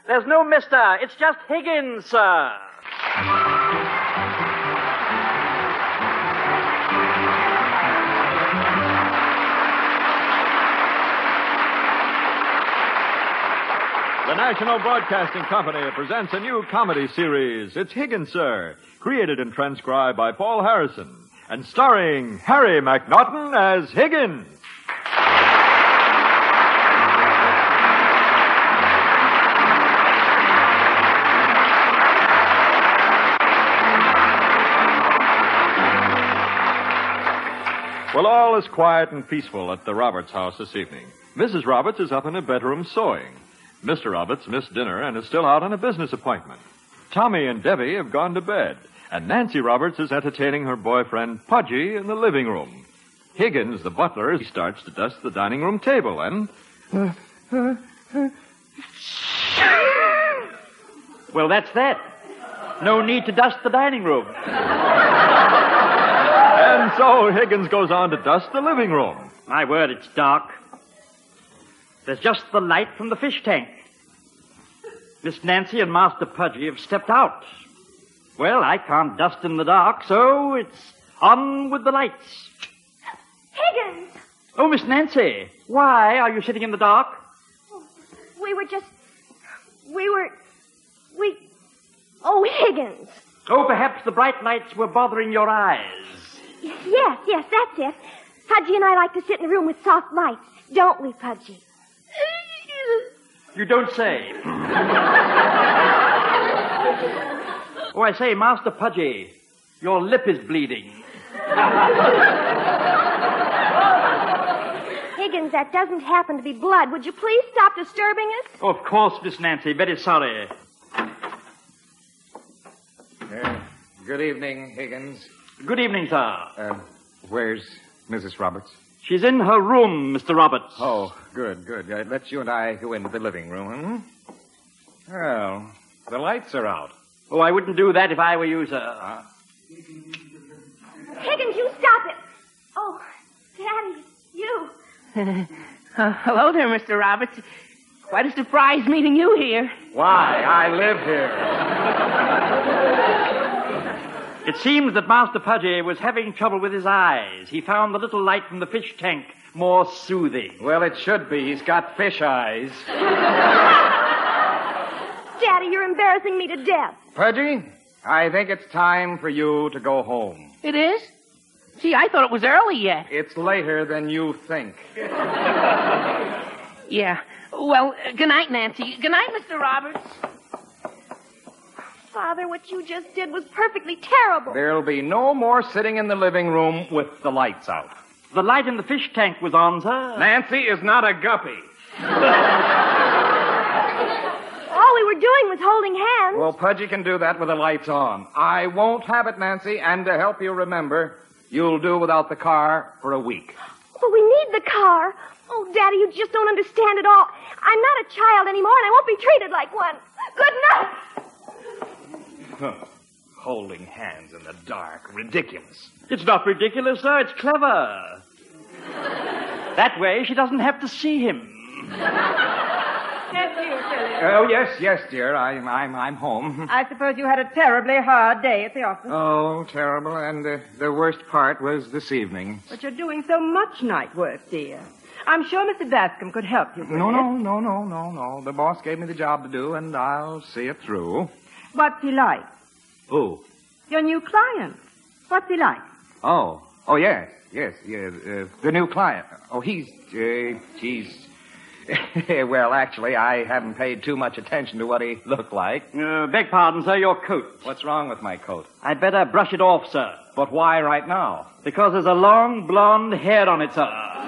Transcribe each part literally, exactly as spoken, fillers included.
There's no mister. It's just Higgins, sir. The National Broadcasting Company presents a new comedy series. It's Higgins, Sir, created and transcribed by Paul Harrison, and starring Harry McNaughton as Higgins. Well, all is quiet and peaceful at the Roberts house this evening. Missus Roberts is up in her bedroom sewing. Mister Roberts missed dinner and is still out on a business appointment. Tommy and Debbie have gone to bed, and Nancy Roberts is entertaining her boyfriend, Pudgy, in the living room. Higgins, the butler, starts to dust the dining room table, and... Uh, uh, uh... Well, that's that. No need to dust the dining room. And so Higgins goes on to dust the living room. My word, it's dark. There's just the light from the fish tank. Miss Nancy and Master Pudgy have stepped out. Well, I can't dust in the dark, so it's on with the lights. Higgins! Oh, Miss Nancy, why are you sitting in the dark? We were just... We were... We... Oh, Higgins. Oh, perhaps the bright lights were bothering your eyes. Yes, yes, that's it. Pudgy and I like to sit in a room with soft lights, don't we, Pudgy? You don't say. Oh, I say, Master Pudgy, your lip is bleeding. Higgins, that doesn't happen to be blood. Would you please stop disturbing us? Oh, of course, Miss Nancy. Very sorry. Uh, good evening, Higgins. Good evening, sir. Uh, where's Missus Roberts? She's in her room, Mister Roberts. Oh, good, good. Uh, let you and I go into the living room, hmm? Well, the lights are out. Oh, I wouldn't do that if I were you, sir. Uh, Higgins, you stop it. Oh, Daddy, you. uh, hello there, Mister Roberts. Quite a surprise meeting you here. Why? I live here. It seems that Master Pudgy was having trouble with his eyes. He found the little light from the fish tank more soothing. Well, it should be. He's got fish eyes. Daddy, you're embarrassing me to death. Pudgy, I think it's time for you to go home. It is? Gee, I thought it was early yet. It's later than you think. Yeah. Well, uh, good night, Nancy. Good night, Mister Roberts. Father, what you just did was perfectly terrible. There'll be no more sitting in the living room with the lights out. The light in the fish tank was on, sir. Nancy is not a guppy. All we were doing was holding hands. Well, Pudgy can do that with the lights on. I won't have it, Nancy, and to help you remember, you'll do without the car for a week. But we need the car. Oh, Daddy, you just don't understand at all. I'm not a child anymore, and I won't be treated like one. Good night. Huh. Holding hands in the dark. Ridiculous. It's not ridiculous, sir. It's clever. That way, she doesn't have to see him. Yes, you, Philip. Oh, yes, yes, dear. I'm, I'm, I'm home. I suppose you had a terribly hard day at the office. Oh, terrible. And uh, the worst part was this evening. But you're doing so much night work, dear. I'm sure Mister Bascom could help you with No, it. no, no, no, no, no. The boss gave me the job to do, and I'll see it through. What's he like? Who? Your new client. What's he like? Oh. Oh, yes, yes, yes. Uh, the new client. Oh, he's, uh, he's... Well, actually, I haven't paid too much attention to what he looked like. Uh, beg pardon, sir, your coat. What's wrong with my coat? I'd better brush it off, sir. But why right now? Because there's a long blonde hair on it, sir.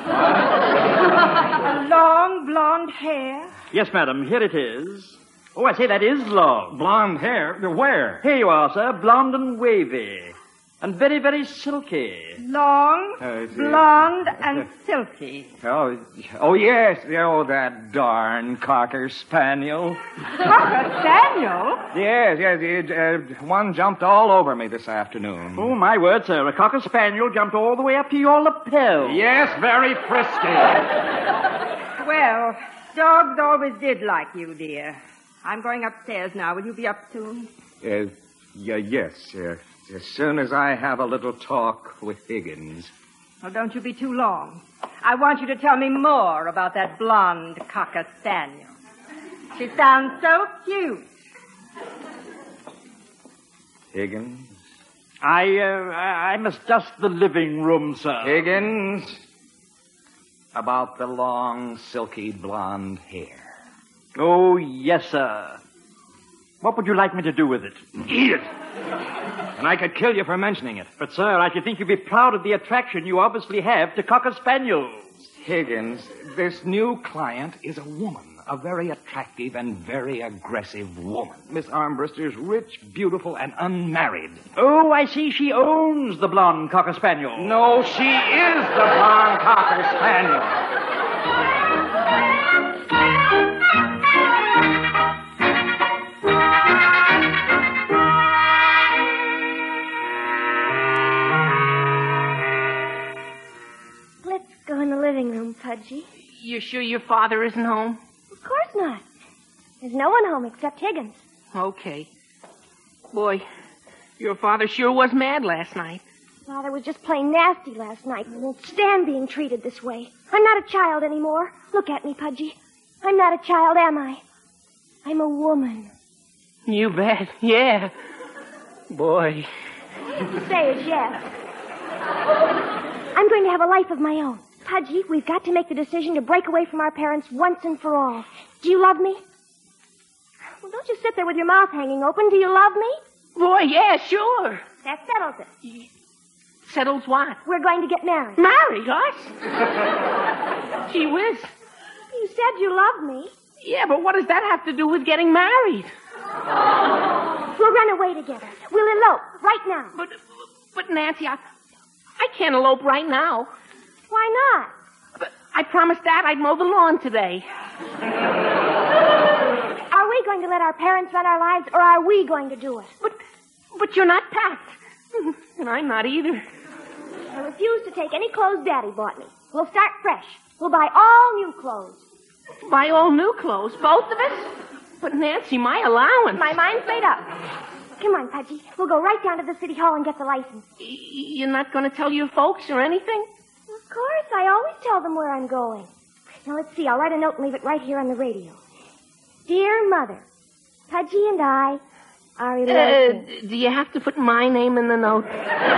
Long blonde hair? Yes, madam, here it is. Oh, I say that is long. Blonde hair? Where? Here you are, sir, blonde and wavy. And very, very silky. Long, Uh, blonde, and silky. Oh, oh, yes. Oh, that darn Cocker Spaniel. Cocker Spaniel? Yes, yes. It, uh, one jumped all over me this afternoon. Oh, my word, sir. A Cocker Spaniel jumped all the way up to your lapel. Yes, very frisky. Well, dogs always did like you, dear. I'm going upstairs now. Will you be up soon? Uh, yeah, yes. Uh, as soon as I have a little talk with Higgins. Well, don't you be too long. I want you to tell me more about that blonde cocker spaniel. She sounds so cute. Higgins? I, uh, I must dust the living room, sir. Higgins? About the long, silky blonde hair. Oh, yes, sir. What would you like me to do with it? Eat it! And I could kill you for mentioning it. But, sir, I should think you'd be proud of the attraction you obviously have to cocker spaniels. Higgins, this new client is a woman. A very attractive and very aggressive woman. Miss Armbruster's rich, beautiful, and unmarried. Oh, I see. She owns the blonde cocker spaniel. No, she is the blonde cocker spaniel. Let's go in the living room, Pudgy. You sure your father isn't home? Of course not. There's no one home except Higgins. Okay. Boy, your father sure was mad last night. Father was just plain nasty last night. I won't stand being treated this way. I'm not a child anymore. Look at me, Pudgy. I'm not a child, am I? I'm a woman. You bet. Yeah. Boy. All you have to say is yes. I'm going to have a life of my own. Pudgy, we've got to make the decision to break away from our parents once and for all. Do you love me? Well, don't just sit there with your mouth hanging open. Do you love me? Boy, yeah, sure. That settles it. Settles what? We're going to get married. Marry us? Gee whiz. You said you loved me. Yeah, but what does that have to do with getting married? We'll run away together. We'll elope right now. But, but Nancy, I, I can't elope right now. Why not? But I promised Dad I'd mow the lawn today. Are we going to let our parents run our lives, or are we going to do it? But, but you're not packed. And I'm not either. I refuse to take any clothes Daddy bought me. We'll start fresh. We'll buy all new clothes. Buy all new clothes, both of us? But Nancy, my allowance. My mind's made up. Come on, Pudgy. We'll go right down to the city hall and get the license. Y- you're not going to tell your folks or anything? Of course. I always tell them where I'm going. Now, let's see. I'll write a note and leave it right here on the radio. Dear Mother, Pudgy and I are eloping. Uh, do you have to put my name in the note?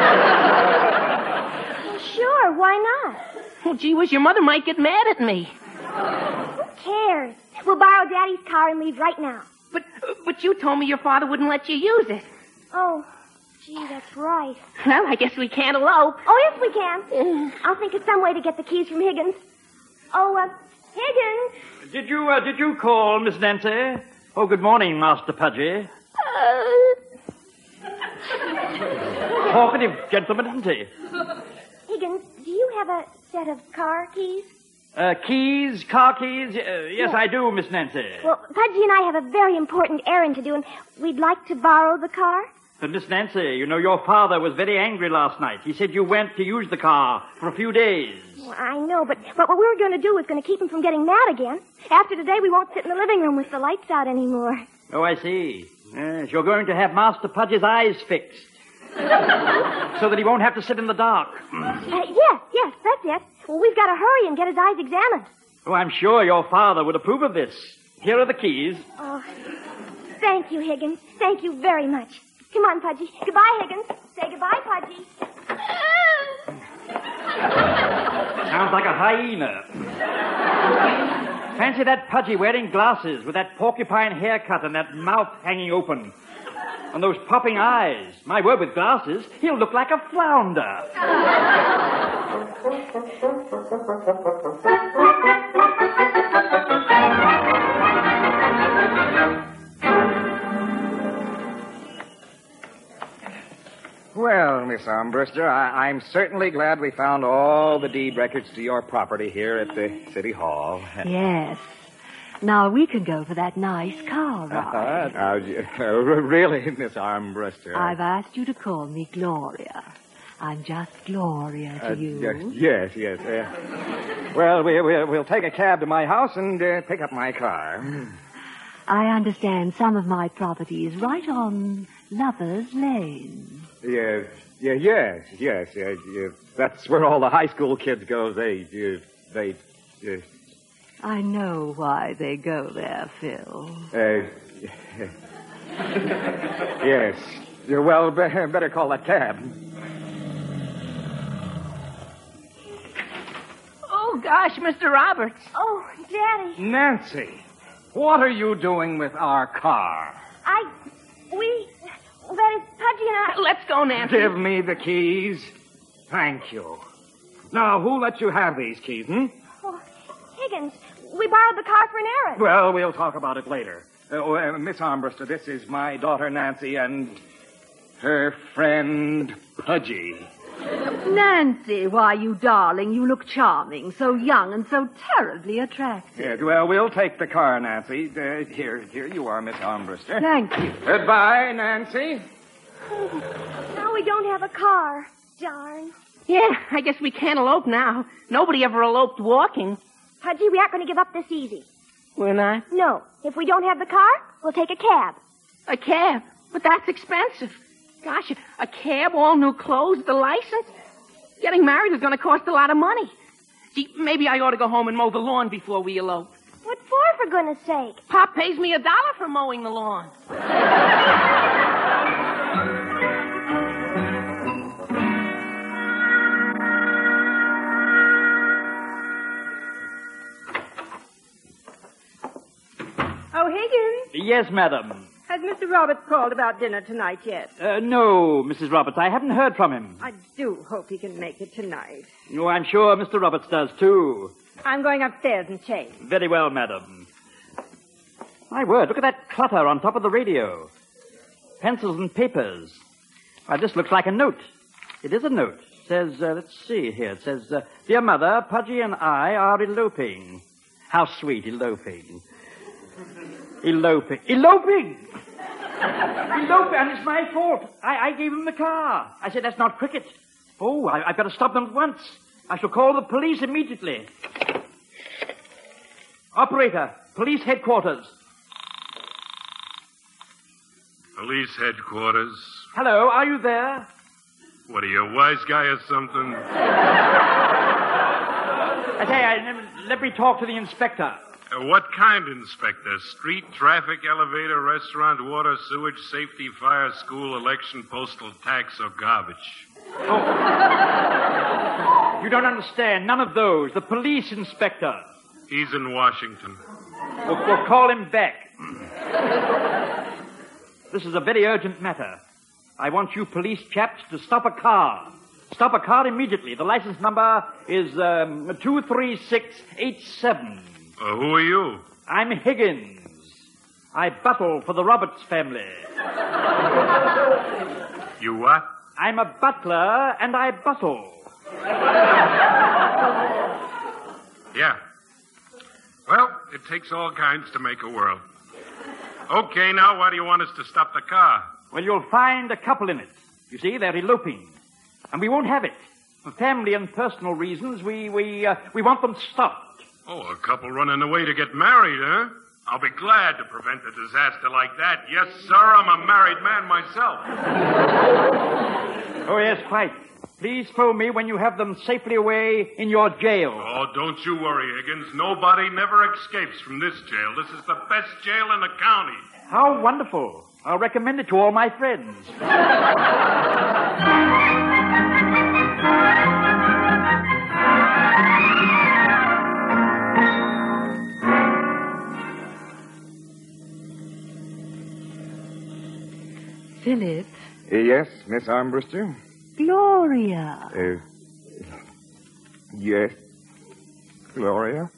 Well, sure. Why not? Well, gee whiz, your mother might get mad at me. Who cares? We'll borrow Daddy's car and leave right now. But, but you told me your father wouldn't let you use it. Oh, gee, that's right. Well, I guess we can't elope. Oh, yes, we can. I'll think of some way to get the keys from Higgins. Oh, uh, Higgins. Did you, uh, did you call, Miss Nancy? Oh, good morning, Master Pudgy. Uh... Talkative gentleman, isn't he? Higgins, do you have a set of car keys? Uh, keys, car keys? Uh, yes, Yes. I do, Miss Nancy. Well, Pudgy and I have a very important errand to do, and we'd like to borrow the car. But, Miss Nancy, you know, your father was very angry last night. He said you went to use the car for a few days. Well, I know, but, but what we were going to do was going to keep him from getting mad again. After today, we won't sit in the living room with the lights out anymore. Oh, I see. Yes, you're going to have Master Pudgy's eyes fixed. So that he won't have to sit in the dark. Uh, yes, yes, that's it. Well, we've got to hurry and get his eyes examined. Oh, I'm sure your father would approve of this. Here are the keys. Oh, thank you, Higgins. Thank you very much. Come on, Pudgy. Goodbye, Higgins. Say goodbye, Pudgy. Sounds like a hyena. Fancy that Pudgy wearing glasses with that porcupine haircut and that mouth hanging open. And those popping eyes. My word, with glasses, he'll look like a flounder. Well, Miss Armbruster, I- I'm certainly glad we found all the deed records to your property here at the City Hall. Yes. Now we can go for that nice car ride. Uh, uh, really, Miss Armbruster. I've asked you to call me Gloria. I'm just Gloria to Uh, you. yes, yes, yes. Uh, well, we, we, we'll take a cab to my house and uh, pick up my car. I understand some of my property is right on Lover's Lane. Yeah, yeah, yes, yes, yeah, yeah. That's where all the high school kids go. They, uh, they, uh, I know why they go there, Phil. uh, yes. Yeah, well, be- better call that cab. Oh, gosh, Mister Roberts. Oh, Daddy. Nancy, what are you doing with our car? I... We... That is, Pudgy and I... Let's go, Nancy. Give me the keys. Thank you. Now, who let you have these keys, hmm? Oh, Higgins, we borrowed the car for an errand. Well, we'll talk about it later. Uh, oh, uh, Miss Armbruster, this is my daughter Nancy and her friend Pudgy. Nancy, why, you darling, you look charming, so young and so terribly attractive. Yeah, well, we'll take the car, Nancy. Uh, here, here you are, Miss Armbruster. Thank you. Goodbye, Nancy. Now we don't have a car. Darn. Yeah, I guess we can't elope now. Nobody ever eloped walking. Pudgy, we aren't going to give up this easy. We're not? No. If we don't have the car, we'll take a cab. A cab? But that's expensive. Gosh, a cab, all new clothes, the license. Getting married is going to cost a lot of money. Gee, maybe I ought to go home and mow the lawn before we elope. What for, for goodness sake? Pop pays me a dollar for mowing the lawn. Oh, Higgins, Yes, madam. has Mister Roberts called about dinner tonight yet? Uh, no, Missus Roberts, I haven't heard from him. I do hope he can make it tonight. Oh, I'm sure Mister Roberts does, too. I'm going upstairs and change. Very well, madam. My word, look at that clutter on top of the radio. Pencils and papers. Why, this looks like a note. It is a note. It says, uh, let's see here. It says, uh, Dear Mother, Pudgy and I are eloping. How sweet, eloping. Eloping. Eloping! Eloping, and it's my fault. I, I gave him the car. I said, that's not cricket. Oh, I, I've got to stop them at once. I shall call the police immediately. Operator, police headquarters. Police headquarters. Hello, are you there? What are you, a wise guy or something? I say, I, let me talk to the inspector. Uh, what kind, Inspector? Street, traffic, elevator, restaurant, water, sewage, safety, fire, school, election, postal, tax, or garbage? Oh. You don't understand. None of those. The police inspector. He's in Washington. We'll, we'll call him back. This is a very urgent matter. I want you police chaps to stop a car. Stop a car immediately. The license number is um, two three six eight seven. Uh, who are you? I'm Higgins. I buttle for the Roberts family. You what? I'm a butler, and I buttle. Yeah. Well, it takes all kinds to make a world. Okay, now why do you want us to stop the car? Well, you'll find a couple in it. You see, they're eloping. And we won't have it. For family and personal reasons, we, we, uh, we want them stopped. Oh, a couple running away to get married, huh? I'll be glad to prevent a disaster like that. Yes, sir, I'm a married man myself. Oh, yes, quite. Please phone me when you have them safely away in your jail. Oh, don't you worry, Higgins. Nobody never escapes from this jail. This is the best jail in the county. How wonderful. I'll recommend it to all my friends. Philip. Yes, Miss Armbruster? Gloria. Uh, yes, Gloria?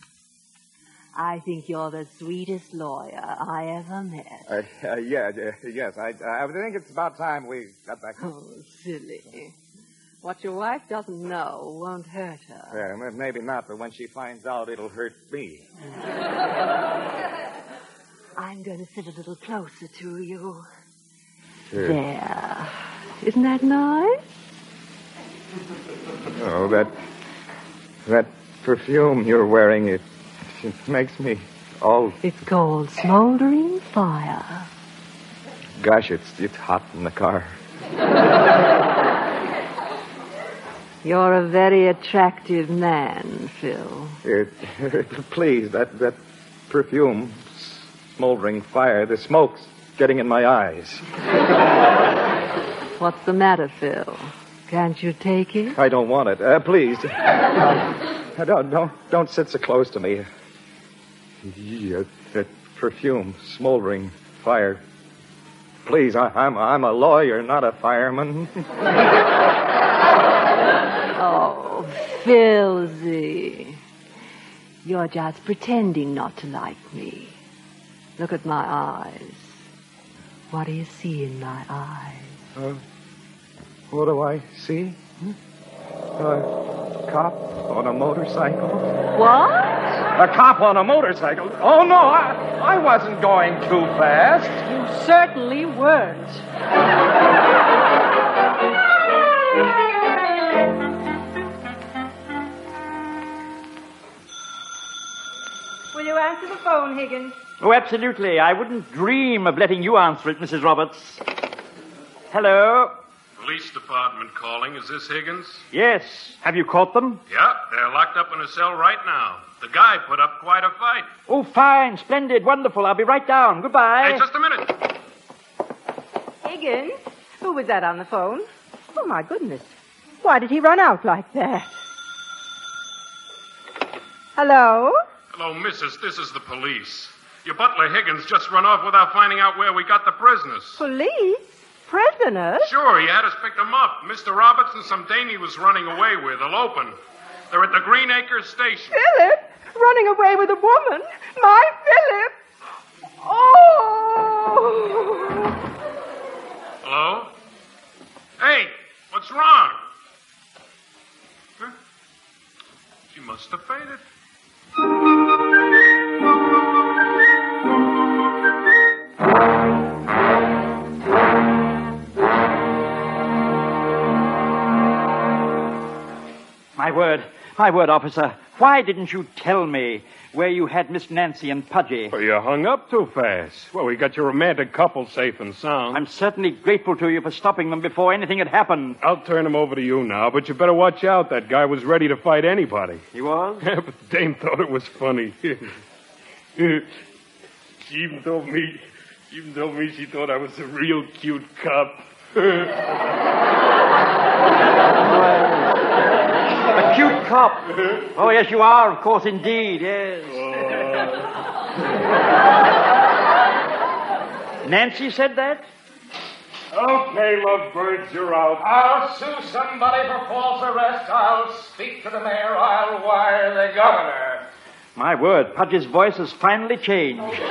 I think you're the sweetest lawyer I ever met. Uh, uh, yeah, uh, yes, I, I think it's about time we got back. Oh, silly. What your wife doesn't know won't hurt her. Yeah, maybe not, but when she finds out, it'll hurt me. I'm going to sit a little closer to you. Sure. There. Isn't that nice? Oh, that that perfume you're wearing, it, it makes me Oh, It's called Smoldering Fire. gosh, it's it's hot in the car. You're a very attractive man, Phil. It, please, that that perfume, smoldering fire, the smoke's getting in my eyes. What's the matter, Phil? Can't you take it? I don't want it. Uh, please. Uh, don't, don't, don't sit so close to me. Yeah, that perfume, smoldering fire. Please, I, I'm, I'm a lawyer, not a fireman. Oh, Philzy. You're just pretending not to like me. Look at my eyes. What do you see in my eyes? Uh, what do I see? Hmm? A cop on a motorcycle. What? A cop on a motorcycle? Oh, no, I, I wasn't going too fast. You certainly weren't. Will you answer the phone, Higgins? Oh, absolutely. I wouldn't dream of letting you answer it, Missus Roberts. Hello? Police department calling. Is this Higgins? Yes. Have you caught them? Yeah, they're locked up in a cell right now. The guy put up quite a fight. Oh, fine. Splendid. Wonderful. I'll be right down. Goodbye. Hey, just a minute. Higgins? Who was that on the phone? Oh, my goodness. Why did he run out like that? Hello? Hello, missus. This is the police. Your butler Higgins just run off without finding out where we got the prisoners. Police? Prisoners? Sure, he had us pick them up. Mister Roberts and some dame he was running away with, eloping. They're at the Green Acres station. Philip? Running away with a woman? My Philip? Oh! Hello? Hey, what's wrong? Huh? She must have fainted. My word. My word, officer. Why didn't you tell me where you had Miss Nancy and Pudgy? Well, you hung up too fast. Well, we got your romantic couple safe and sound. I'm certainly grateful to you for stopping them before anything had happened. I'll turn him over to you now, but you better watch out. That guy was ready to fight anybody. He was? Yeah, but the dame thought it was funny. She even told me, she even told me she thought I was a real cute cop. A cute cop. Oh, yes, you are, of course, indeed, yes. Nancy said that? Okay, lovebirds, you're out. I'll sue somebody for false arrest. I'll speak to the mayor. I'll wire the governor. My word, Pudge's voice has finally changed. Phil,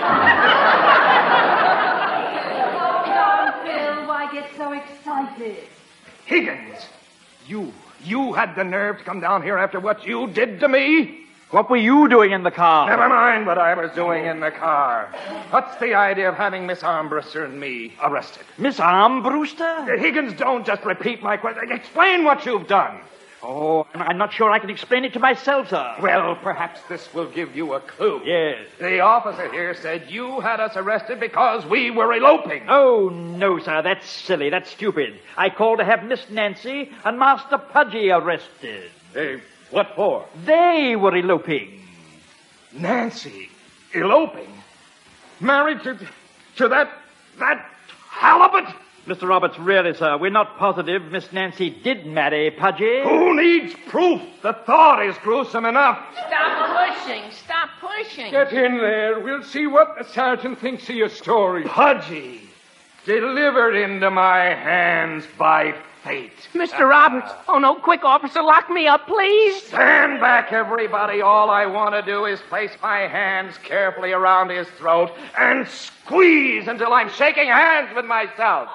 why get so excited? Higgins, you, you had the nerve to come down here after what you did to me? What were you doing in the car? Never mind what I was doing in the car. What's the idea of having Miss Armbruster and me arrested? Miss Armbruster? Higgins, don't just repeat my question. Explain what you've done. Oh, I'm not sure I can explain it to myself, sir. Well, perhaps this will give you a clue. Yes. The officer here said you had us arrested because we were eloping. Oh, no, sir. That's silly. That's stupid. I called to have Miss Nancy and Master Pudgy arrested. Hey, what for? They were eloping. Nancy, eloping? Married to, to that, that halibut? Mister Roberts, really, sir, we're not positive Miss Nancy did marry Pudgy. Who needs proof? The thought is gruesome enough. Stop pushing. Stop pushing. Get in there. We'll see what the sergeant thinks of your story. Pudgy, delivered into my hands by fate. Mister Roberts. Oh, no. Quick, officer. Lock me up, please. Stand back, everybody. All I want to do is place my hands carefully around his throat and squeeze until I'm shaking hands with myself.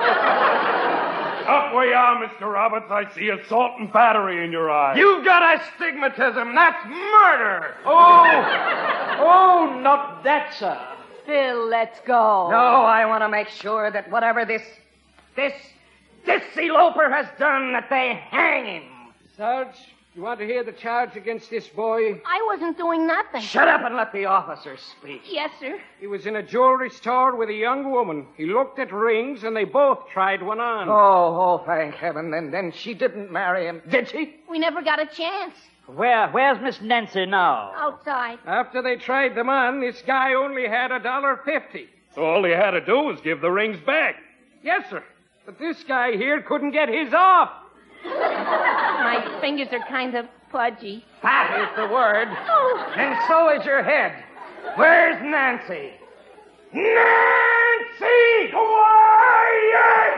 Up where you are, Mister Roberts. I see assault and battery in your eyes. You've got astigmatism. That's murder. Oh, oh, not that, sir. Phil, let's go. No, I want to make sure that whatever this, this, this eloper has done, that they hang him. Sarge, You want to hear the charge against this boy? I wasn't doing nothing. Shut up and let the officer speak. Yes, sir. He was in a jewelry store with a young woman. He looked at rings, and they both tried one on. Oh, oh, thank heaven. Then, then she didn't marry him, did she? We never got a chance. Where, where's Miss Nancy now? Outside. After they tried them on, this guy only had a dollar fifty. So all he had to do was give the rings back. Yes, sir. But this guy here couldn't get his off. My fingers are kind of pudgy. That is the word. And so is your head. Where's Nancy? Nancy! Quiet!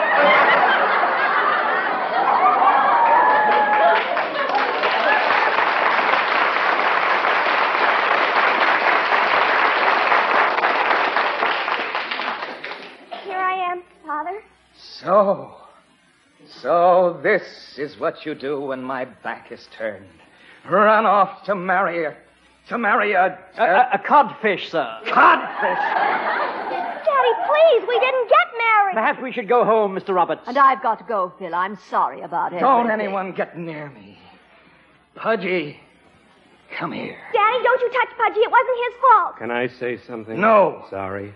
Here I am, Father. So, so this is what you do when my back is turned. Run off to marry a, to marry a... A, a, a codfish, sir. Codfish! Daddy, please, we didn't get married. Perhaps we should go home, Mister Roberts. And I've got to go, Phil. I'm sorry about it. Don't anyone get near me. Pudgy, come here. Daddy, don't you touch Pudgy. It wasn't his fault. Can I say something? No. Sorry.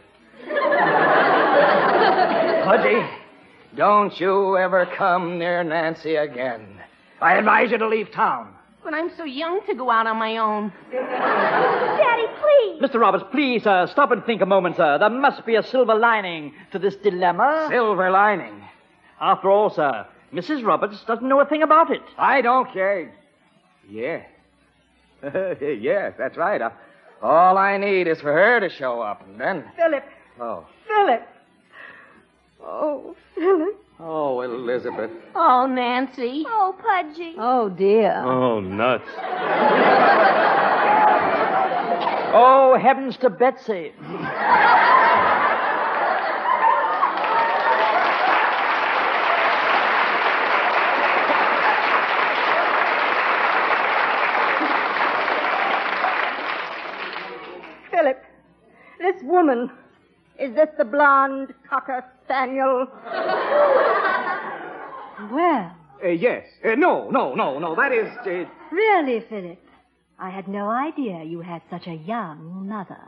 Pudgy, don't you ever come near Nancy again. I advise you to leave town. But I'm so young to go out on my own. Daddy, please. Mister Roberts, please, sir, stop and think a moment, sir. There must be a silver lining to this dilemma. Silver lining. After all, sir, Missus Roberts doesn't know a thing about it. I don't care. Yeah. Yes, that's right. Uh, all I need is for her to show up, and then... Philip. Oh. Philip. Oh, Philip. Oh, Elizabeth. Oh, Nancy. Oh, Pudgy. Oh, dear. Oh, nuts. Oh, heavens to Betsy. Philip, this woman, is this the blonde cocker spaniel? Well, Uh, yes. Uh, no, no, no, no. That is... Uh... really, Philip, I had no idea you had such a young mother.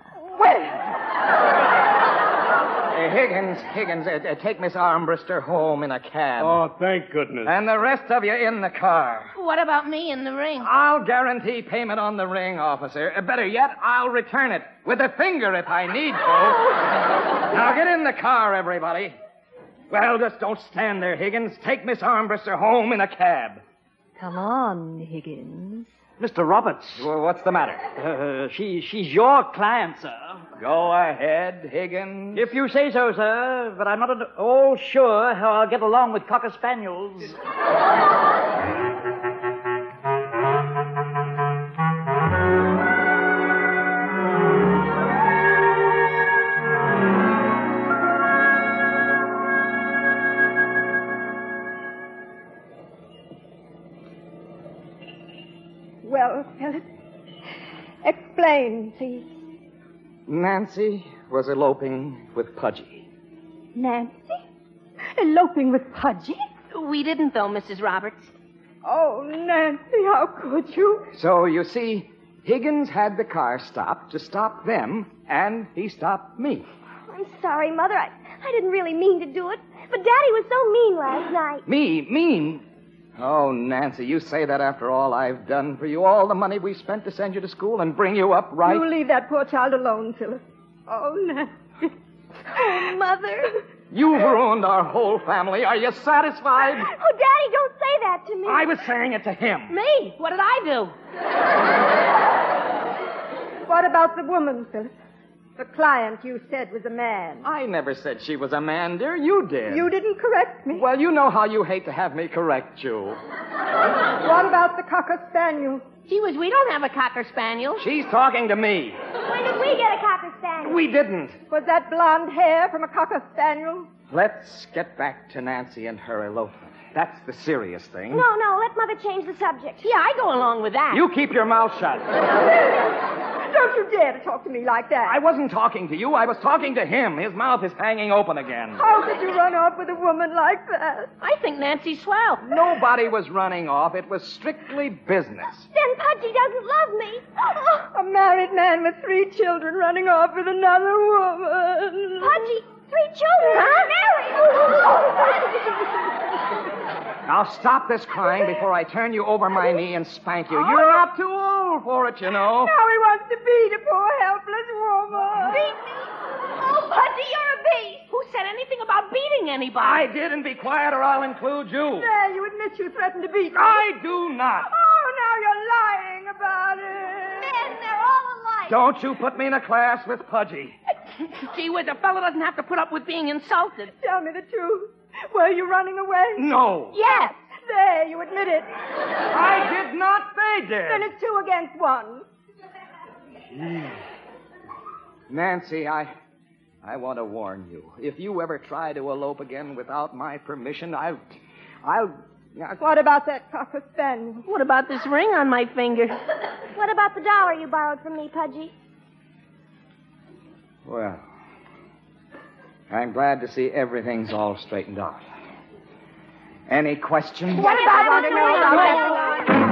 Uh, Higgins, Higgins, uh, uh, take Miss Armbruster home in a cab. Oh, thank goodness. And the rest of you in the car. What about me in the ring? I'll guarantee payment on the ring, officer. Uh, better yet, I'll return it with a finger if I need to. Now get in the car, everybody. Well, just don't stand there, Higgins. Take Miss Armbruster home in a cab. Come on, Higgins. Mister Roberts. Well, what's the matter? Uh, she, she's your client, sir. Go ahead, Higgins. If you say so, sir, but I'm not at all sure how I'll get along with Cocker Spaniels. Well, Philip, explain, please. Nancy was eloping with Pudgy. Nancy? Eloping with Pudgy? We didn't, though, Missus Roberts. Oh, Nancy, how could you? So, you see, Higgins had the car stopped to stop them, and he stopped me. I'm sorry, Mother. I, I didn't really mean to do it. But Daddy was so mean last night. Me? Mean? Oh, Nancy, you say that after all I've done for you, all the money we spent to send you to school and bring you up right... You leave that poor child alone, Philip. Oh, Nancy. Oh, Mother. You've ruined our whole family. Are you satisfied? Oh, Daddy, don't say that to me. I was saying it to him. Me? What did I do? What about the woman, Philip? The client you said was a man. I never said she was a man, dear. You did. You didn't correct me. Well, you know how you hate to have me correct you. What about the cocker spaniel? Gee whiz, we don't have a cocker spaniel. She's talking to me. When did we get a cocker spaniel? We didn't. Was that blonde hair from a cocker spaniel? Let's get back to Nancy and her elopement. That's the serious thing. No, no, let Mother change the subject. Yeah, I go along with that. You keep your mouth shut. Don't you dare to talk to me like that. I wasn't talking to you. I was talking to him. His mouth is hanging open again. How could you run off with a woman like that? I think Nancy's swell. Nobody was running off. It was strictly business. Then Pudgy doesn't love me. A married man with three children running off with another woman. Pudgy, three children, huh? Married. Now stop this crying before I turn you over my knee and spank you. You're not too old for it, you know. Now he wants to beat a poor helpless woman. Beat me? Oh, Pudgy, you're a beast. Who said anything about beating anybody? I did, and be quiet or I'll include you. There, you admit you threatened to beat me. I do not. Oh, now you're lying about it. Men, they're all alike. Don't you put me in a class with Pudgy. Gee whiz, a fellow doesn't have to put up with being insulted. Tell me the truth. Were you running away? No. Yes. There, you admit it. I did not. They did. Then it's two against one. Nancy, I... I want to warn you. If you ever try to elope again without my permission, I'll... I'll... What about that cocker spaniel? What about this ring on my finger? What about the dollar you borrowed from me, Pudgy? Well, I'm glad to see everything's all straightened out. Any questions? What about I want to know about that?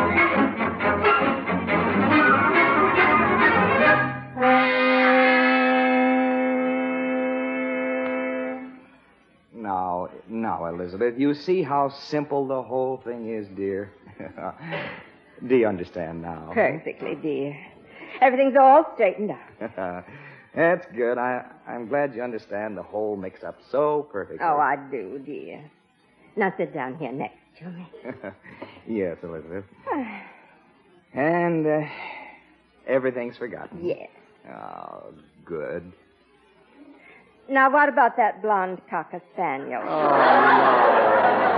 Now, now, Elizabeth, you see how simple the whole thing is, dear. Do you understand now? Perfectly, dear. Everything's all straightened out. That's good. I, I'm glad you understand the whole mix-up so perfectly. Oh, I do, dear. Now sit down here next to me. Yes, Elizabeth. And uh, everything's forgotten. Yes. Oh, good. Now, what about that blonde cocker spaniel? Oh, no.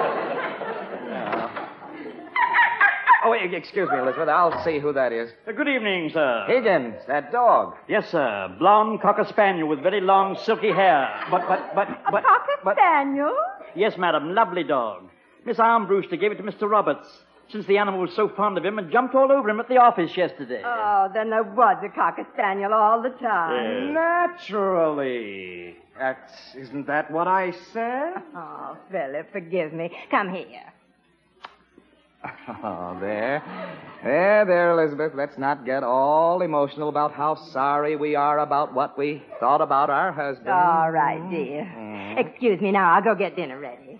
Oh, wait, excuse me, Elizabeth. I'll see who that is. Uh, good evening, sir. Higgins, that dog. Yes, sir. Blonde cocker spaniel with very long, silky hair. But, but, but, A but... cocker but, spaniel? Yes, madam. Lovely dog. Miss Armbruster gave it to Mister Roberts, since the animal was so fond of him and jumped all over him at the office yesterday. Oh, then there was a cocker spaniel all the time. Naturally. That's, isn't that what I said? Oh, Philip, forgive me. Come here. Oh, there. There, there, Elizabeth. Let's not get all emotional about how sorry we are about what we thought about our husband. All right, dear. Mm. Excuse me now. I'll go get dinner ready.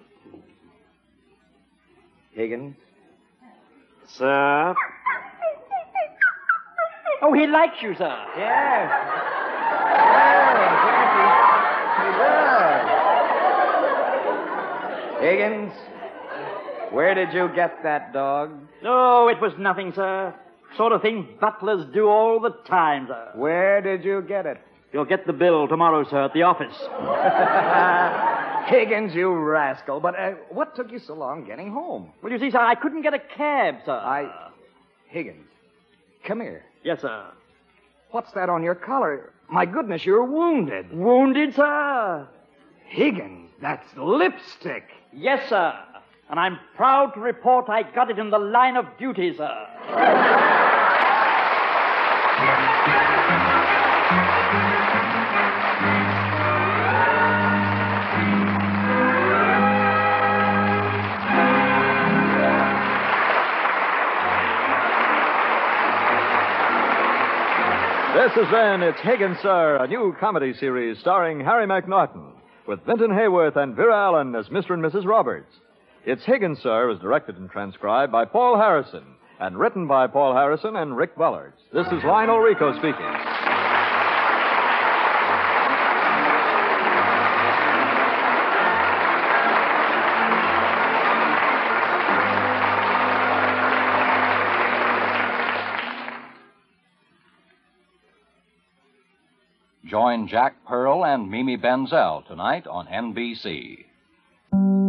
Higgins? Sir? Oh, he likes you, sir. Yes. Yes, he does. Higgins, where did you get that dog? Oh, it was nothing, sir. Sort of thing butlers do all the time, sir. Where did you get it? You'll get the bill tomorrow, sir, at the office. Higgins, you rascal. But uh, what took you so long getting home? Well, you see, sir, I couldn't get a cab, sir. I... Higgins, come here. Yes, sir. What's that on your collar? My goodness, you're wounded. Wounded, sir? Higgins, that's lipstick. Yes, sir. And I'm proud to report I got it in the line of duty, sir. This has been It's Higgins, Sir, a new comedy series starring Harry McNaughton, with Vinton Hayworth and Vera Allen as Mister and Missus Roberts. It's Higgins, Sir is directed and transcribed by Paul Harrison and written by Paul Harrison and Rick Bullards. This is Lionel Rico speaking. Join Jack Pearl and Mimi Benzel tonight on N B C.